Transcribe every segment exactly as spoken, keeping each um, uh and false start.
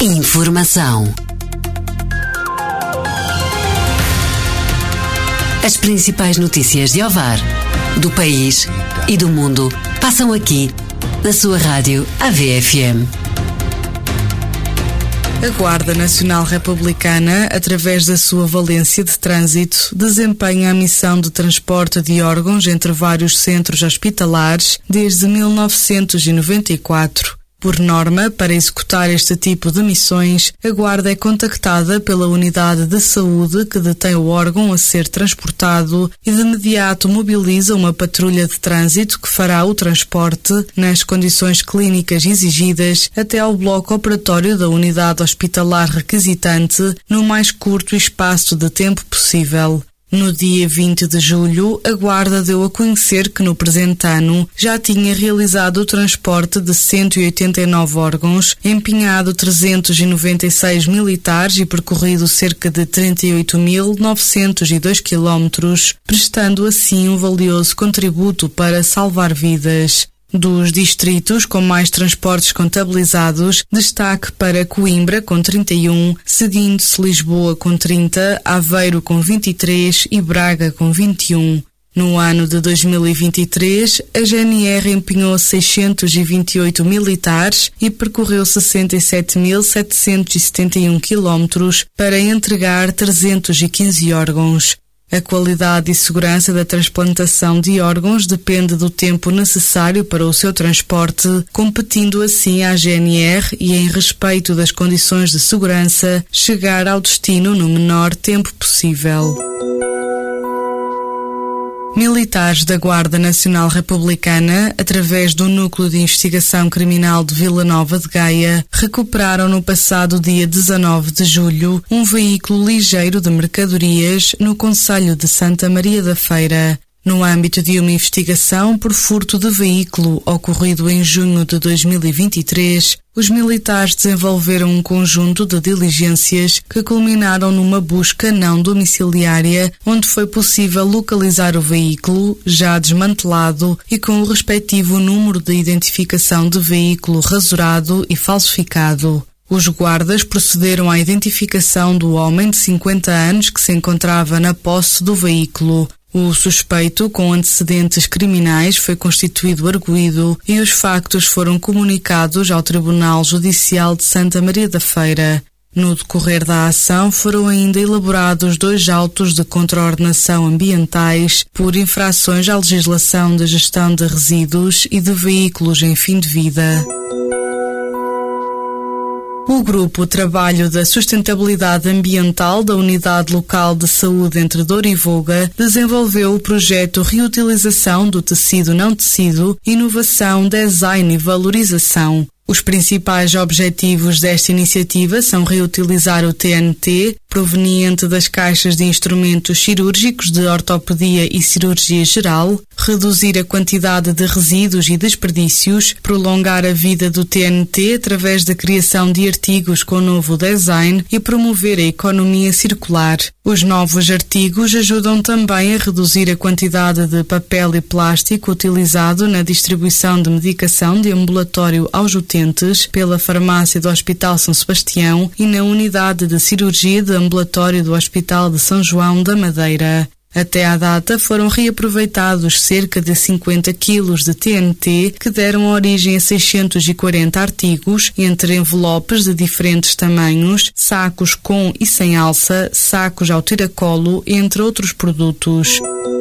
Informação. As principais notícias de Ovar, do país e do mundo passam aqui, na sua rádio A V F M. A Guarda Nacional Republicana, através da sua valência de trânsito, desempenha a missão de transporte de órgãos entre vários centros hospitalares desde mil novecentos e noventa e quatro. Por norma, para executar este tipo de missões, a Guarda é contactada pela unidade de saúde que detém o órgão a ser transportado e de imediato mobiliza uma patrulha de trânsito que fará o transporte, nas condições clínicas exigidas, até ao bloco operatório da unidade hospitalar requisitante, no mais curto espaço de tempo possível. No dia vinte de julho, a Guarda deu a conhecer que no presente ano já tinha realizado o transporte de cento e oitenta e nove órgãos, empenhado trezentos e noventa e seis militares e percorrido cerca de trinta e oito mil novecentos e dois quilómetros, prestando assim um valioso contributo para salvar vidas. Dos distritos com mais transportes contabilizados, destaque para Coimbra com trinta e um, seguindo-se Lisboa com trinta, Aveiro com vinte e três e Braga com vinte e um. No ano de dois mil e vinte e três, a G N R empenhou seiscentos e vinte e oito militares e percorreu sessenta e sete mil setecentos e setenta e um quilómetros para entregar trezentos e quinze órgãos. A qualidade e segurança da transplantação de órgãos depende do tempo necessário para o seu transporte, competindo assim à G N R e, em respeito das condições de segurança, chegar ao destino no menor tempo possível. Militares da Guarda Nacional Republicana, através do Núcleo de Investigação Criminal de Vila Nova de Gaia, recuperaram no passado dia dezanove de julho um veículo ligeiro de mercadorias no concelho de Santa Maria da Feira. No âmbito de uma investigação por furto de veículo ocorrido em junho de dois mil e vinte e três, os militares desenvolveram um conjunto de diligências que culminaram numa busca não domiciliária, onde foi possível localizar o veículo, já desmantelado e com o respectivo número de identificação de veículo rasurado e falsificado. Os guardas procederam à identificação do homem de cinquenta anos que se encontrava na posse do veículo. O suspeito, com antecedentes criminais, foi constituído arguido e os factos foram comunicados ao Tribunal Judicial de Santa Maria da Feira. No decorrer da ação, foram ainda elaborados dois autos de contraordenação ambientais por infrações à legislação de gestão de resíduos e de veículos em fim de vida. O Grupo Trabalho da Sustentabilidade Ambiental da Unidade Local de Saúde entre Douro e Voga desenvolveu o projeto Reutilização do Tecido Não Tecido, Inovação, Design e Valorização. Os principais objetivos desta iniciativa são reutilizar o T N T, proveniente das caixas de instrumentos cirúrgicos de ortopedia e cirurgia geral, reduzir a quantidade de resíduos e desperdícios, prolongar a vida do T N T através da criação de artigos com novo design e promover a economia circular. Os novos artigos ajudam também a reduzir a quantidade de papel e plástico utilizado na distribuição de medicação de ambulatório aos utentes pela farmácia do Hospital São Sebastião e na unidade de cirurgia de ambulatório do Hospital de São João da Madeira. Até à data foram reaproveitados cerca de cinquenta quilos de T N T que deram origem a seiscentos e quarenta artigos, entre envelopes de diferentes tamanhos, sacos com e sem alça, sacos ao tiracolo, entre outros produtos.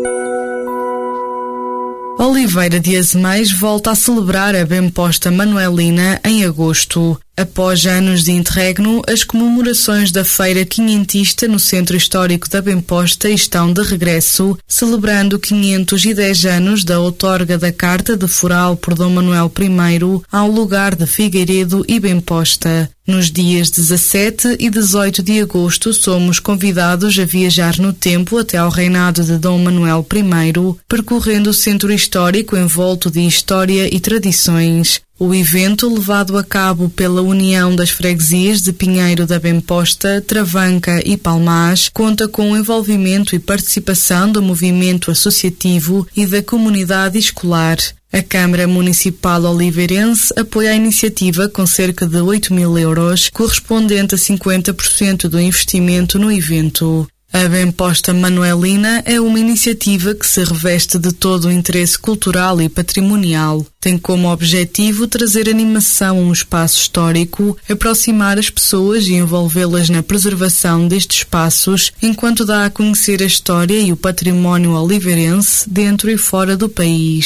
Oliveira de Azeméis volta a celebrar a Bem-Posta Manuelina em agosto. Após anos de interregno, as comemorações da Feira Quinhentista no Centro Histórico da Bem-Posta estão de regresso, celebrando quinhentos e dez anos da outorga da Carta de Foral por Dom Manuel I ao lugar de Figueiredo e Bem-Posta. Nos dias dezassete e dezoito de agosto somos convidados a viajar no tempo até ao reinado de Dom Manuel I, percorrendo o centro histórico envolto de história e tradições. O evento, levado a cabo pela União das Freguesias de Pinheiro da Bem-Posta, Travanca e Palmás, conta com o envolvimento e participação do movimento associativo e da comunidade escolar. A Câmara Municipal Oliveirense apoia a iniciativa com cerca de oito mil euros, correspondente a cinquenta por cento do investimento no evento. A Bem-Posta Manuelina é uma iniciativa que se reveste de todo o interesse cultural e patrimonial. Tem como objetivo trazer animação a um espaço histórico, aproximar as pessoas e envolvê-las na preservação destes espaços, enquanto dá a conhecer a história e o património oliveirense dentro e fora do país.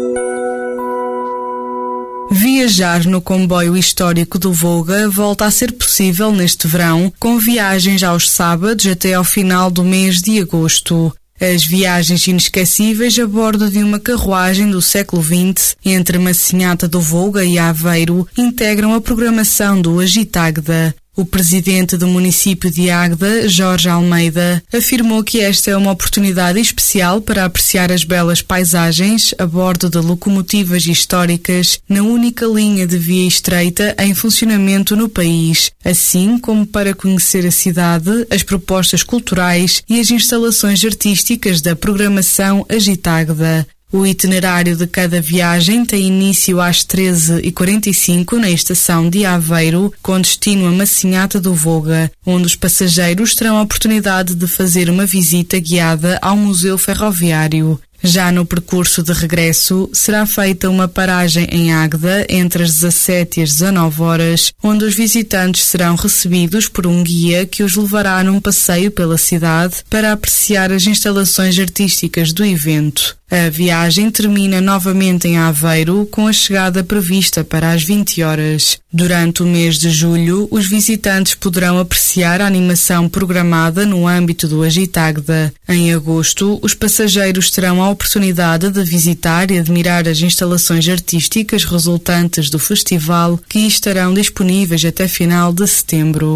Viajar no comboio histórico do Voga volta a ser possível neste verão, com viagens aos sábados até ao final do mês de agosto. As viagens inesquecíveis a bordo de uma carruagem do século vinte entre Massinhata do Voga e Aveiro integram a programação do Agitagda. O presidente do município de Águeda, Jorge Almeida, afirmou que esta é uma oportunidade especial para apreciar as belas paisagens a bordo de locomotivas históricas na única linha de via estreita em funcionamento no país, assim como para conhecer a cidade, as propostas culturais e as instalações artísticas da programação Agitagda. O itinerário de cada viagem tem início às treze e quarenta e cinco na estação de Aveiro, com destino a Massinhata do Voga, onde os passageiros terão a oportunidade de fazer uma visita guiada ao Museu Ferroviário. Já no percurso de regresso, será feita uma paragem em Águeda entre as dezassete e as dezanove horas, onde os visitantes serão recebidos por um guia que os levará num passeio pela cidade para apreciar as instalações artísticas do evento. A viagem termina novamente em Aveiro, com a chegada prevista para as vinte horas. Durante o mês de julho, os visitantes poderão apreciar a animação programada no âmbito do Agitagda. Em agosto, os passageiros terão a oportunidade de visitar e admirar as instalações artísticas resultantes do festival, que estarão disponíveis até final de setembro.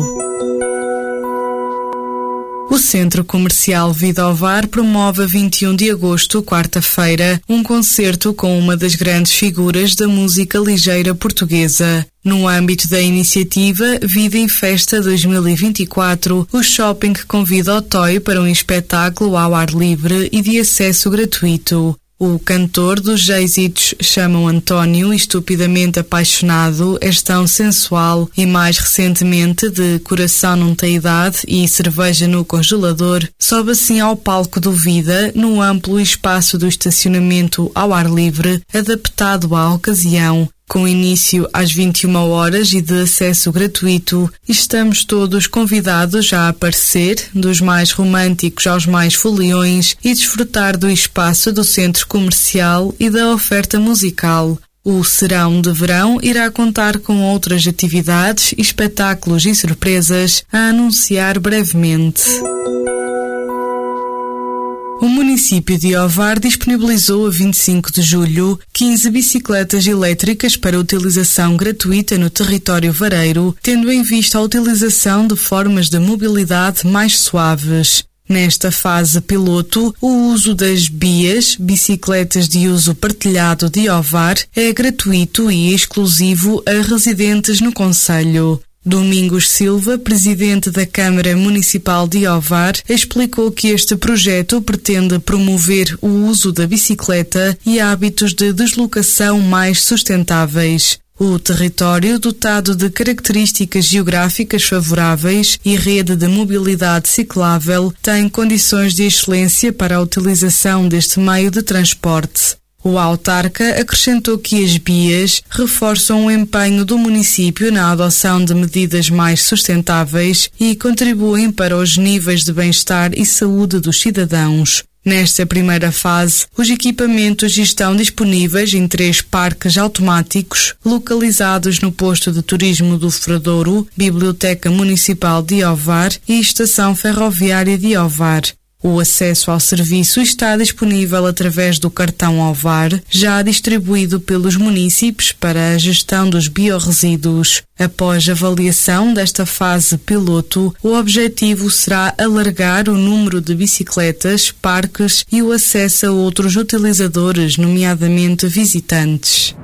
O Centro Comercial Vidovar promove a vinte e um de agosto, quarta-feira, um concerto com uma das grandes figuras da música ligeira portuguesa. No âmbito da iniciativa Vida em Festa dois mil e vinte e quatro, o shopping convida o Toy para um espetáculo ao ar livre e de acesso gratuito. O cantor dos êxitos Chamam António, Estupidamente Apaixonado, És Tão Sensual e mais recentemente de Coração Não Tem Idade e Cerveja no Congelador, sobe assim ao palco do Vida no amplo espaço do estacionamento ao ar livre, adaptado à ocasião. Com início às vinte e uma horas e de acesso gratuito, estamos todos convidados a aparecer, dos mais românticos aos mais foliões, e desfrutar do espaço do centro comercial e da oferta musical. O Serão de Verão irá contar com outras atividades, espetáculos e surpresas a anunciar brevemente. O município de Ovar disponibilizou a vinte e cinco de julho quinze bicicletas elétricas para utilização gratuita no território vareiro, tendo em vista a utilização de formas de mobilidade mais suaves. Nesta fase piloto, o uso das B I As, bicicletas de uso partilhado de Ovar, é gratuito e exclusivo a residentes no concelho. Domingos Silva, presidente da Câmara Municipal de Ovar, explicou que este projeto pretende promover o uso da bicicleta e hábitos de deslocação mais sustentáveis. O território, dotado de características geográficas favoráveis e rede de mobilidade ciclável, tem condições de excelência para a utilização deste meio de transporte. O autarca acrescentou que as B I As reforçam o empenho do município na adoção de medidas mais sustentáveis e contribuem para os níveis de bem-estar e saúde dos cidadãos. Nesta primeira fase, os equipamentos estão disponíveis em três parques automáticos localizados no posto de turismo do Fradouro, Biblioteca Municipal de Ovar e Estação Ferroviária de Ovar. O acesso ao serviço está disponível através do cartão Ovar, já distribuído pelos munícipes para a gestão dos biorresíduos. Após a avaliação desta fase piloto, o objetivo será alargar o número de bicicletas, parques e o acesso a outros utilizadores, nomeadamente visitantes.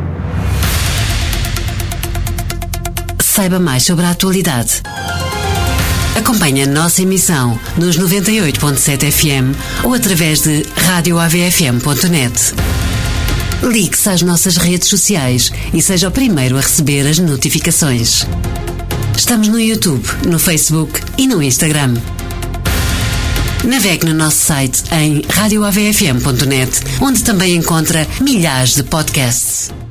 Saiba mais sobre a atualidade. Acompanhe a nossa emissão nos noventa e oito ponto sete F M ou através de rádio A V F M ponto net. Ligue-se às nossas redes sociais e seja o primeiro a receber as notificações. Estamos no YouTube, no Facebook e no Instagram. Navegue no nosso site em radio a v f m ponto net, onde também encontra milhares de podcasts.